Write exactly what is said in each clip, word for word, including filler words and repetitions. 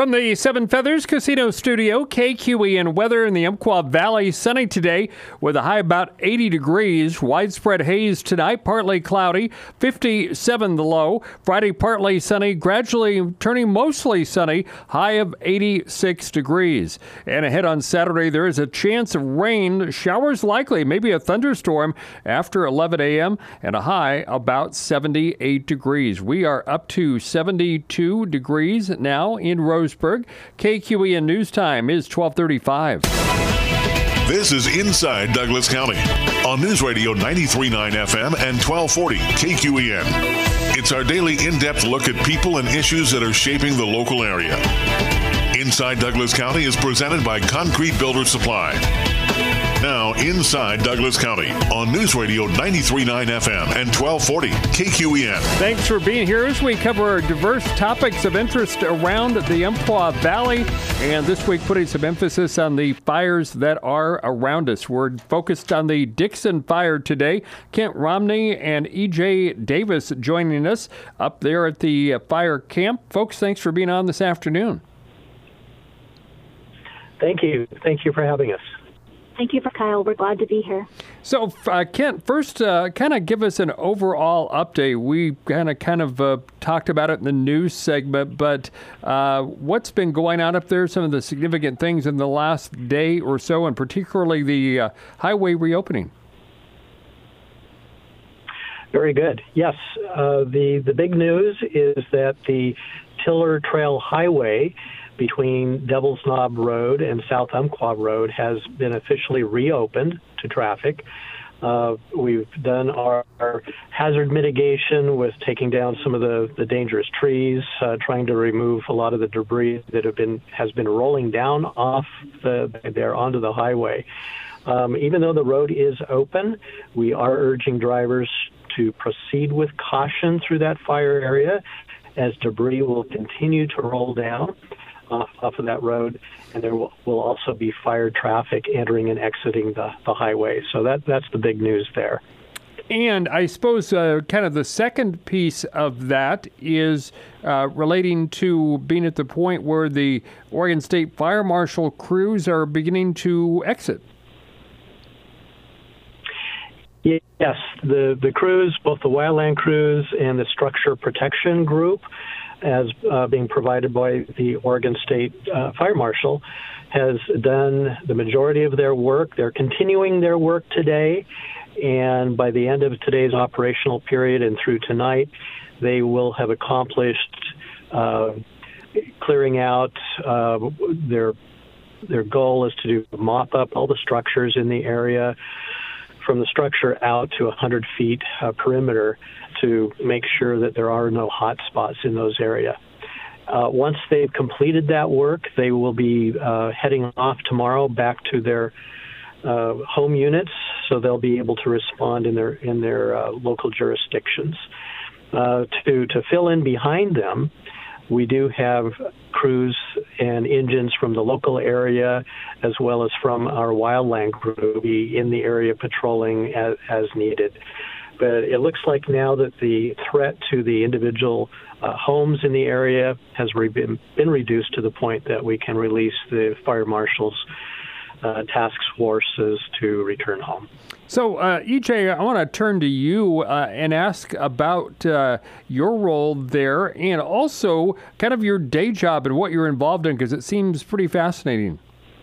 From the Seven Feathers Casino Studio, K Q E N weather in the Umpqua Valley. Sunny today with a high about eighty degrees. Widespread haze tonight, partly cloudy, fifty-seven the low. Friday, partly sunny, gradually turning mostly sunny, high of eighty-six degrees. And ahead on Saturday, there is a chance of rain, showers likely, maybe a thunderstorm after eleven a.m. and a high about seventy-eight degrees. We are up to seventy-two degrees now in Roseburg. K Q E N News Time is twelve thirty-five. This is Inside Douglas County on News Radio ninety-three point nine F M and twelve forty K Q E N. It's our daily in-depth look at people and issues that are shaping the local area. Inside Douglas County is presented by Concrete Builder Supply. Now, Inside Douglas County on News Radio ninety-three point nine F M and twelve forty K Q E N. Thanks for being here as we cover diverse topics of interest around the Umpqua Valley. And this week, putting some emphasis on the fires that are around us. We're focused on the Dixon fire today. Kent Romney and E J Davis joining us up there at the fire camp. Folks, thanks for being on this afternoon. Thank you. Thank you for having us. Thank you for Kyle. We're glad to be here. So, uh, Kent, first, uh, kind of give us an overall update. We kind of kind of uh, talked about it in the news segment, but uh, what's been going on up there? Some of the significant things in the last day or so, and particularly the uh, highway reopening. Very good. Yes, uh, the the big news is that the Tiller Trail Highway between Devil's Knob Road and South Umpqua Road has been officially reopened to traffic. Uh, we've done our, our hazard mitigation with taking down some of the, the dangerous trees, uh, trying to remove a lot of the debris that have been has been rolling down off the, there onto the highway. Um, even though the road is open, we are urging drivers to proceed with caution through that fire area, as debris will continue to roll down off, off of that road, and there will, will also be fire traffic entering and exiting the, the highway. So that that's the big news there. And I suppose uh, kind of the second piece of that is uh, relating to being at the point where the Oregon State Fire Marshal crews are beginning to exit. Yes, the, the crews, both the wildland crews and the structure protection group, as uh, being provided by the Oregon State uh, Fire Marshal, has done the majority of their work. They're continuing their work today, and by the end of today's operational period and through tonight, they will have accomplished uh, clearing out uh, their their goal is to do mop up all the structures in the area, from the structure out to one hundred feet uh, perimeter, to make sure that there are no hot spots in those areas. Uh, once they've completed that work, they will be uh, heading off tomorrow back to their uh, home units, so they'll be able to respond in their in their uh, local jurisdictions. Uh, to to fill in behind them, we do have crews and engines from the local area, as well as from our wildland crew, be in the area patrolling as, as needed. But it looks like now that the threat to the individual uh, homes in the area has re- been, been reduced to the point that we can release the fire marshals' uh, task forces to return home. So, uh, E J, I want to turn to you uh, and ask about uh, your role there, and also kind of your day job and what you're involved in, because it seems pretty fascinating.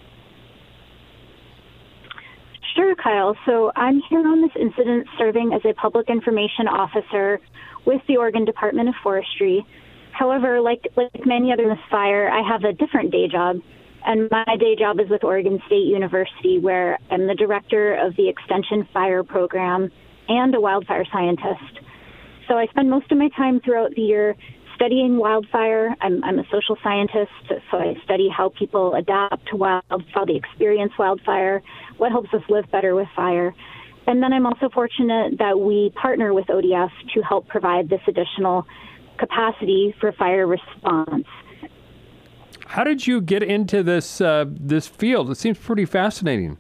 Sure, Kyle. So I'm here on this incident serving as a public information officer with the Oregon Department of Forestry. However, like like many others in this fire, I have a different day job. And my day job is with Oregon State University, where I'm the director of the Extension Fire Program and a wildfire scientist. So I spend most of my time throughout the year studying wildfire. I'm, I'm a social scientist, so I study how people adapt to wildfire, how they experience wildfire, what helps us live better with fire. And then I'm also fortunate that we partner with O D F to help provide this additional capacity for fire response. How did you get into this uh, this field? It seems pretty fascinating.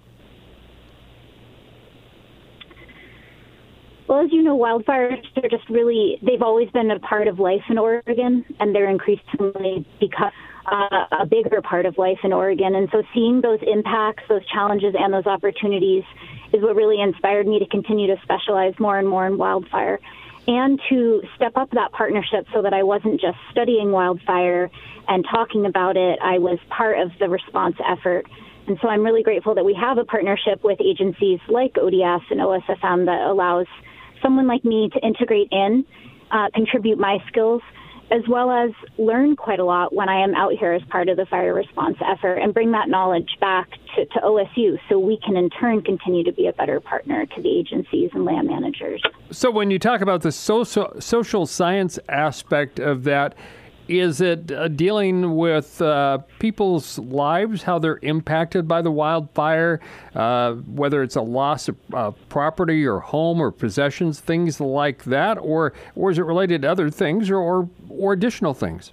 Well, as you know, wildfires are just really, they've always been a part of life in Oregon, and they're increasingly become uh, a bigger part of life in Oregon. And so seeing those impacts, those challenges, and those opportunities is what really inspired me to continue to specialize more and more in wildfire and to step up that partnership so that I wasn't just studying wildfire and talking about it. I was part of the response effort. And so I'm really grateful that we have a partnership with agencies like O D S and O S F M that allows someone like me to integrate in, uh, contribute my skills, as well as learn quite a lot when I am out here as part of the fire response effort and bring that knowledge back to, to O S U so we can in turn continue to be a better partner to the agencies and land managers. So when you talk about the social, social science aspect of that, is it uh, dealing with uh, people's lives, how they're impacted by the wildfire, uh, whether it's a loss of uh, property or home or possessions, things like that, or or is it related to other things or or, or additional things?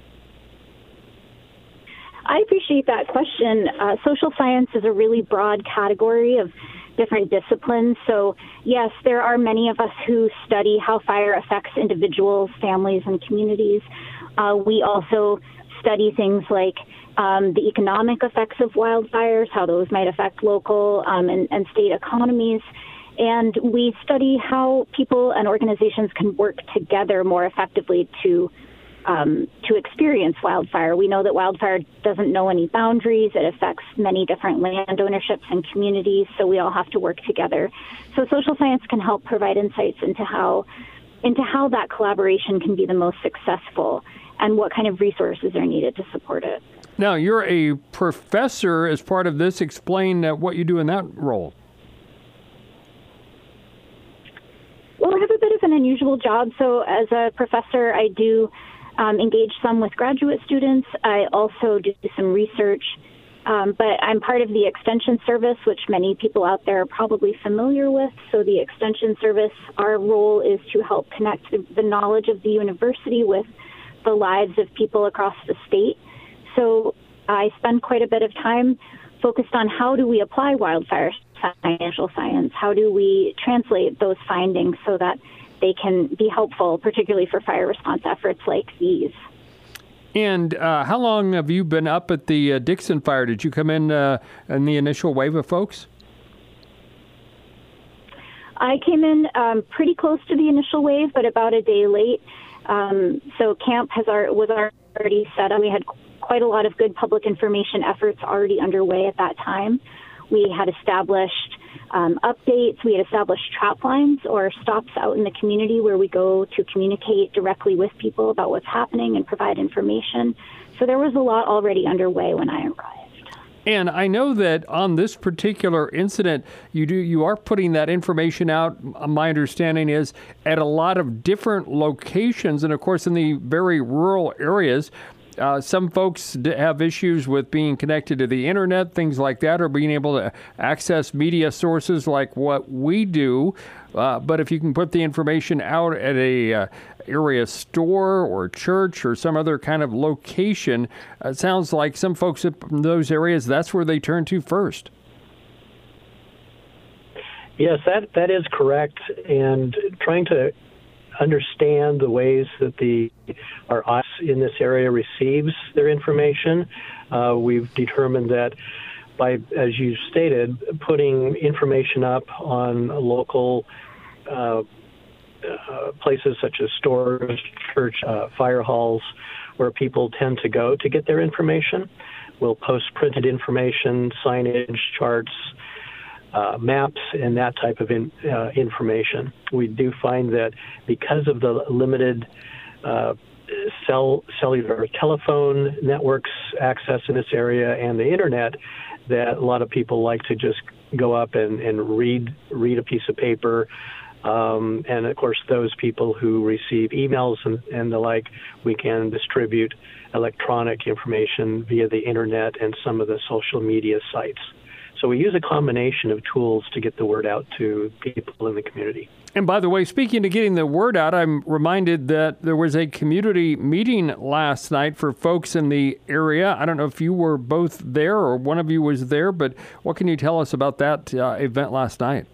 I appreciate that question. Uh, social science is a really broad category of different disciplines. So, yes, there are many of us who study how fire affects individuals, families, and communities. Uh, we also study things like um, the economic effects of wildfires, how those might affect local um, and, and state economies. And we study how people and organizations can work together more effectively to um, to experience wildfire. We know that wildfire doesn't know any boundaries. It affects many different land ownerships and communities, so we all have to work together. So social science can help provide insights into how into how that collaboration can be the most successful and what kind of resources are needed to support it. Now, you're a professor as part of this. Explain uh, what you do in that role. Well, I have a bit of an unusual job. So as a professor, I do um, engage some with graduate students. I also do some research, um, but I'm part of the Extension Service, which many people out there are probably familiar with. So the Extension Service, our role is to help connect the, the knowledge of the university with the lives of people across the state. So I spend quite a bit of time focused on how do we apply wildfire financial science? How do we translate those findings so that they can be helpful, particularly for fire response efforts like these? And uh, how long have you been up at the uh, Dixon Fire? Did you come in uh, in the initial wave of folks? I came in um, pretty close to the initial wave, but about a day late. Um, so camp has our, was already set up. We had quite a lot of good public information efforts already underway at that time. We had established um, updates. We had established trap lines or stops out in the community where we go to communicate directly with people about what's happening and provide information. So there was a lot already underway when I arrived. And I know that on this particular incident, you do you are putting that information out. My understanding is at a lot of different locations, and of course in the very rural areas. Uh, some folks have issues with being connected to the internet, things like that, or being able to access media sources like what we do. Uh, but if you can put the information out at a uh, area store or church or some other kind of location, it sounds like some folks in those areas, that's where they turn to first. Yes, that that is correct. And trying to understand the ways that the our audience in this area receives their information. Uh, we've determined that by, as you stated, putting information up on local uh, uh, places such as stores, church, uh, fire halls, where people tend to go to get their information. We'll post printed information, signage, charts, Uh, maps, and that type of in, uh, information. We do find that because of the limited uh, cell, cellular telephone networks access in this area and the internet, that a lot of people like to just go up and, and read read a piece of paper. Um, and of course, those people who receive emails and, and the like, we can distribute electronic information via the internet and some of the social media sites. So we use a combination of tools to get the word out to people in the community. And by the way, speaking of getting the word out, I'm reminded that there was a community meeting last night for folks in the area. I don't know if you were both there or one of you was there, but what can you tell us about that uh, event last night?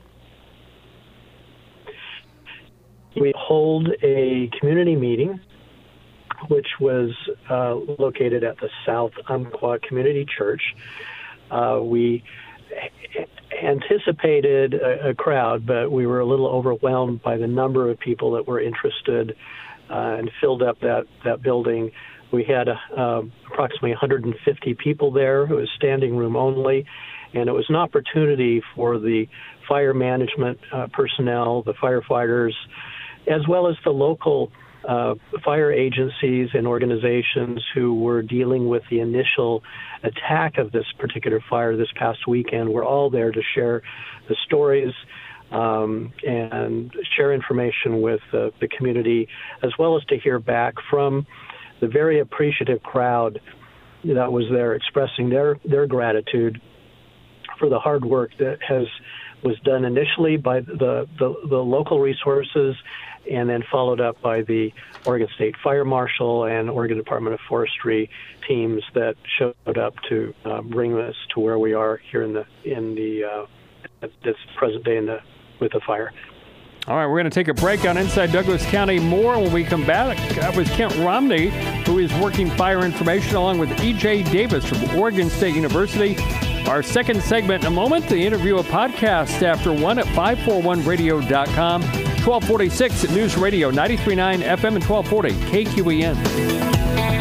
We hold a community meeting which was uh, located at the South Umpqua Community Church. Uh, we anticipated a, a crowd, but we were a little overwhelmed by the number of people that were interested uh, and filled up that, that building. We had uh, uh, approximately one hundred fifty people there. It was standing room only, and it was an opportunity for the fire management uh, personnel, the firefighters, as well as the local uh, fire agencies and organizations who were dealing with the initial attack of this particular fire this past weekend. We're all there to share the stories um, and share information with uh, the community, as well as to hear back from the very appreciative crowd that was there expressing their, their gratitude for the hard work that has was done initially by the, the, the local resources and then followed up by the Oregon State Fire Marshal and Oregon Department of Forestry teams that showed up to uh, bring us to where we are here in the in the uh, at this present day in the with the fire. All right, we're going to take a break on Inside Douglas County. More when we come back. That was Kent Romney, who is working fire information, along with E J Davis from Oregon State University. Our second segment in a moment, the interview a podcast after one at five forty-one radio dot com, twelve forty-six at News Radio ninety-three point nine F M and twelve forty K Q E N.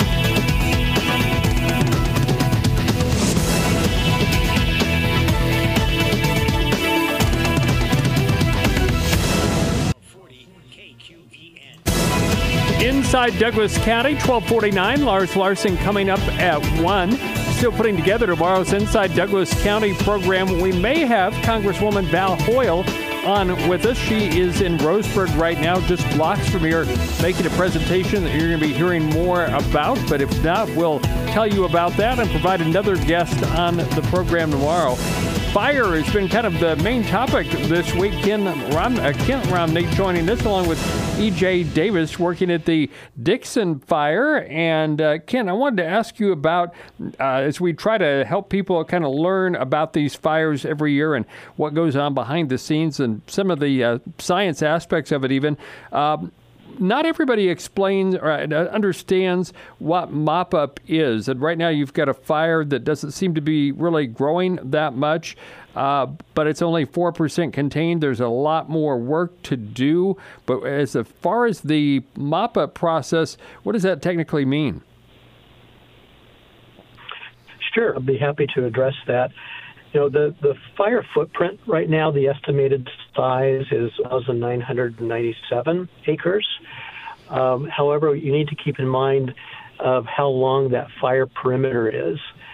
Inside Douglas County, twelve forty-nine. Lars Larson coming up at one. Still putting together tomorrow's Inside Douglas County program. We may have Congresswoman Val Hoyle on with us. She is in Roseburg right now, just blocks from here, making a presentation that you're going to be hearing more about. But if not, we'll tell you about that and provide another guest on the program tomorrow. Fire has been kind of the main topic this week. Ken Rom- uh, Kent Romney joining us, along with E J Davis, working at the Dixon Fire. And uh, Ken, I wanted to ask you about, uh, as we try to help people kind of learn about these fires every year and what goes on behind the scenes and some of the uh, science aspects of it even, um, not everybody explains or understands what mop-up is. And right now you've got a fire that doesn't seem to be really growing that much, uh, but it's only four percent contained. There's a lot more work to do. But as far as the mop-up process, what does that technically mean? Sure, I'll be happy to address that. You know, the, the fire footprint right now, the estimated size is one thousand nine hundred ninety-seven acres. Um, however, you need to keep in mind of how long that fire perimeter is.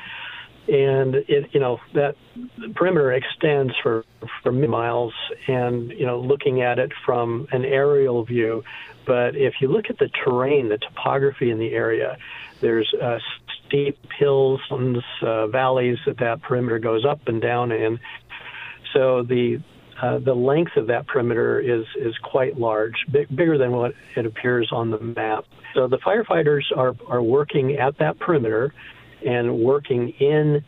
And, it, you know, that perimeter extends for, for many miles and, you know, looking at it from an aerial view. But if you look at the terrain, the topography in the area, there's uh, steep hills, and uh, valleys that that perimeter goes up and down in. So the uh, the length of that perimeter is is quite large, big, bigger than what it appears on the map. So the firefighters are are working at that perimeter and working in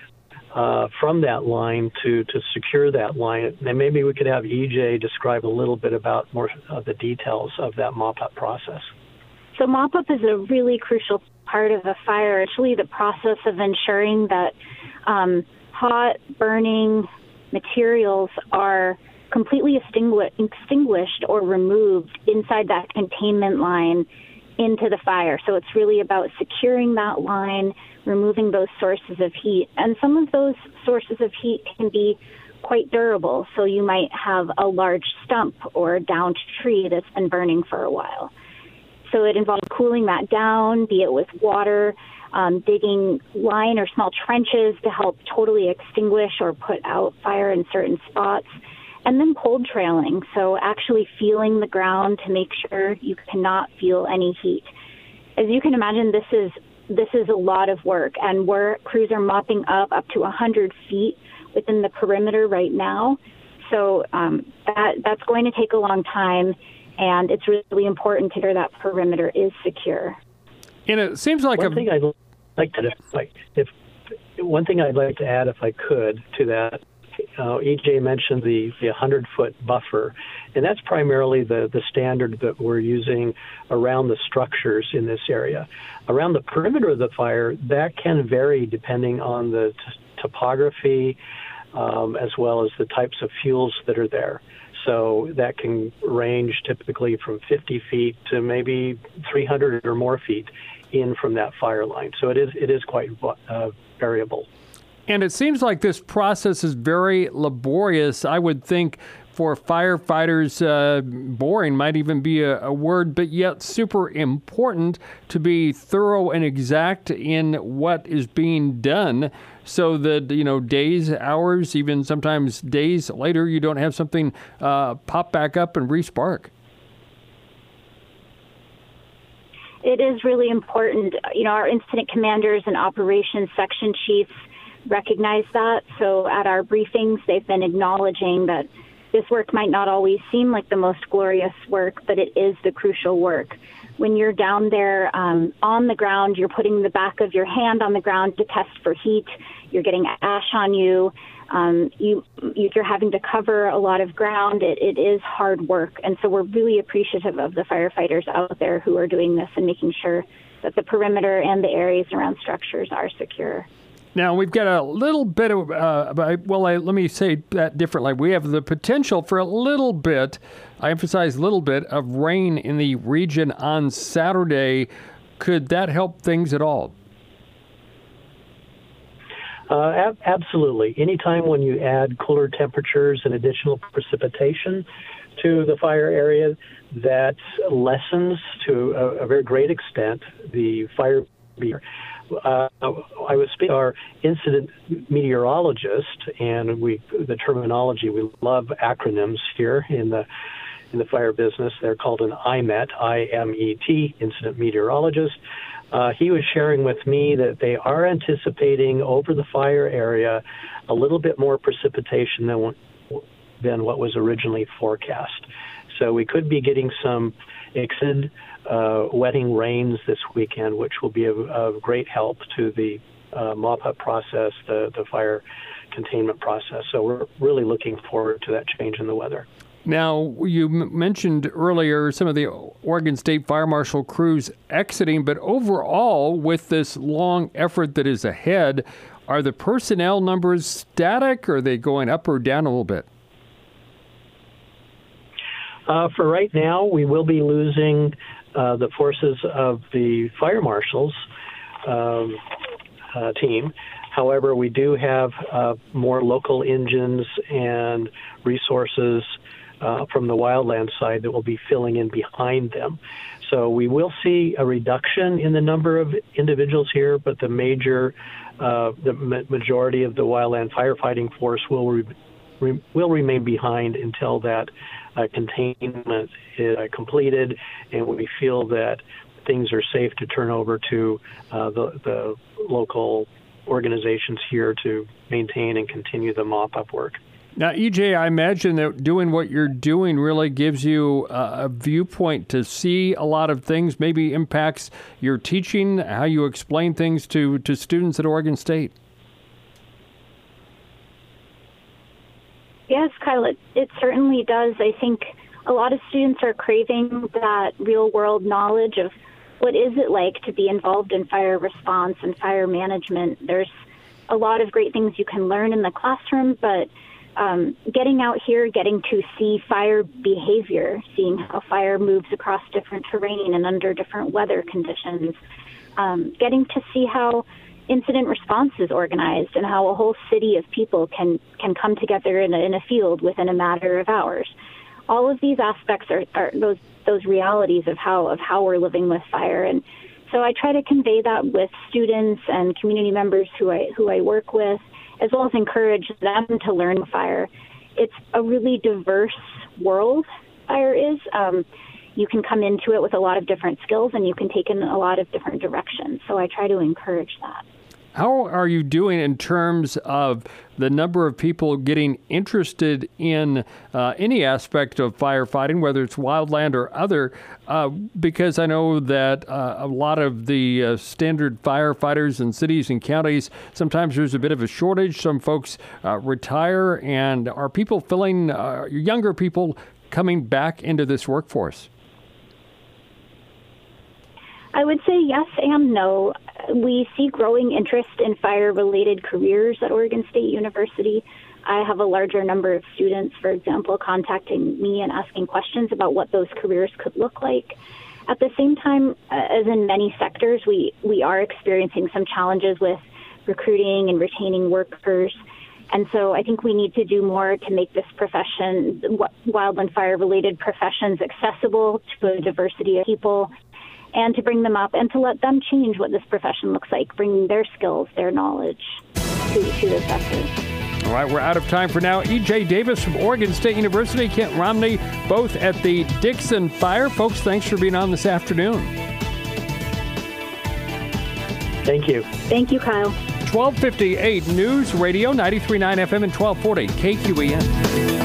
uh, from that line to to secure that line. And maybe we could have E J describe a little bit about more of the details of that mop-up process. So mop-up is a really crucial part of a fire. It's really the process of ensuring that um, hot, burning materials are completely extingui- extinguished or removed inside that containment line into the fire. So it's really about securing that line, removing those sources of heat. And some of those sources of heat can be quite durable. So you might have a large stump or a downed tree that's been burning for a while. So it involves cooling that down, be it with water, um, digging line or small trenches to help totally extinguish or put out fire in certain spots, and then cold trailing, so actually feeling the ground to make sure you cannot feel any heat. As you can imagine, this is this is a lot of work, and we're, crews are mopping up up to one hundred feet within the perimeter right now. So um, that that's going to take a long time. And it's really important to hear that perimeter is secure. And it seems like one a... thing I'd like to like if one thing I'd like to add, if I could, to that uh, E J mentioned the, the one hundred foot buffer, and that's primarily the, the standard that we're using around the structures in this area. Around the perimeter of the fire, that can vary depending on the t- topography um, as well as the types of fuels that are there. So that can range typically from fifty feet to maybe three hundred or more feet in from that fire line. So it is it is quite uh, variable. And it seems like this process is very laborious. I would think for firefighters, uh, boring might even be a, a word, but yet super important to be thorough and exact in what is being done so that, you know, days, hours, even sometimes days later, you don't have something uh, pop back up and re-spark. It is really important. You know, our incident commanders and operations section chiefs recognize that. So at our briefings, they've been acknowledging that this work might not always seem like the most glorious work, but it is the crucial work. When you're down there um, on the ground, you're putting the back of your hand on the ground to test for heat. You're getting ash on you. Um, you you're having to cover a lot of ground. It, it is hard work. And so we're really appreciative of the firefighters out there who are doing this and making sure that the perimeter and the areas around structures are secure. Now, we've got a little bit of, uh, well, I, let me say that differently. We have the potential for a little bit, I emphasize little bit, of rain in the region on Saturday. Could that help things at all? Uh, ab- absolutely. Anytime when you add cooler temperatures and additional precipitation to the fire area, that lessens to a, a very great extent the fire behavior. Uh, I was speaking to our incident meteorologist, and we the terminology, we love acronyms here in the in the fire business. They're called an I M E T, I M E T, incident meteorologist. Uh, he was sharing with me that they are anticipating over the fire area a little bit more precipitation than than what was originally forecast. So we could be getting some extended uh, wetting rains this weekend, which will be of, of great help to the uh, mop-up process, the, the fire containment process. So we're really looking forward to that change in the weather. Now, you m- mentioned earlier some of the Oregon State Fire Marshal crews exiting, but overall, with this long effort that is ahead, are the personnel numbers static, or are they going up or down a little bit? Uh, for right now, we will be losing uh, the forces of the fire marshals um, uh, team. However, we do have uh, more local engines and resources uh, from the wildland side that will be filling in behind them. So we will see a reduction in the number of individuals here, but the major, uh, the ma- majority of the wildland firefighting force will re- re- will remain behind until that uh, containment is uh, completed, and we feel that things are safe to turn over to uh, the, the local organizations here to maintain and continue the mop-up work. Now, E J, I imagine that doing what you're doing really gives you a, a viewpoint to see a lot of things, maybe impacts your teaching, how you explain things to, to students at Oregon State. Yes, Kyle, it, it certainly does. I think a lot of students are craving that real-world knowledge of what is it like to be involved in fire response and fire management. There's a lot of great things you can learn in the classroom, but um, getting out here, getting to see fire behavior, seeing how fire moves across different terrain and under different weather conditions, um, getting to see how incident response is organized and how a whole city of people can, can come together in a, in a field within a matter of hours. All of these aspects are, are those those realities of how of how we're living with fire, and so I try to convey that with students and community members who I who I work with, as well as encourage them to learn fire. It's a really diverse world, fire is. Um, you can come into it with a lot of different skills, and you can take in a lot of different directions. So I try to encourage that. How are you doing in terms of the number of people getting interested in uh, any aspect of firefighting, whether it's wildland or other? Uh, because I know that uh, a lot of the uh, standard firefighters in cities and counties, sometimes there's a bit of a shortage. Some folks uh, retire. And are people filling, uh, younger people coming back into this workforce? I would say yes and no. We see growing interest in fire-related careers at Oregon State University. I have a larger number of students, for example, contacting me and asking questions about what those careers could look like. At the same time, as in many sectors, we, we are experiencing some challenges with recruiting and retaining workers. And so I think we need to do more to make this profession, wildland fire-related professions, accessible to a diversity of people, and to bring them up and to let them change what this profession looks like, bringing their skills, their knowledge to, to the sector. All right, we're out of time for now. E J Davis from Oregon State University, Kent Romney, both at the Dixon Fire. Folks, thanks for being on this afternoon. Thank you. Thank you, Kyle. twelve fifty-eight News Radio, ninety-three point nine F M and twelve forty K Q E N.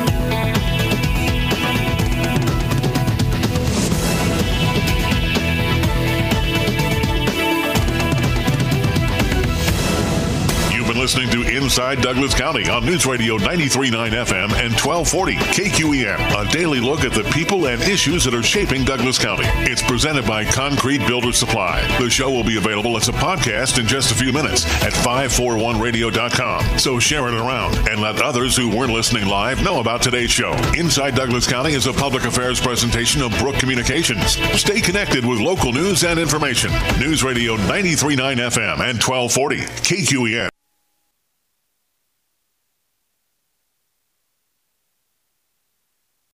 Listening to Inside Douglas County on News Radio ninety-three point nine F M and twelve forty K Q E N. A daily look at the people and issues that are shaping Douglas County. It's presented by Concrete Builder Supply. The show will be available as a podcast in just a few minutes at five forty-one radio dot com. So share it around and let others who weren't listening live know about today's show. Inside Douglas County is a public affairs presentation of Brook Communications. Stay connected with local news and information. News Radio ninety-three point nine F M and twelve forty K Q E N.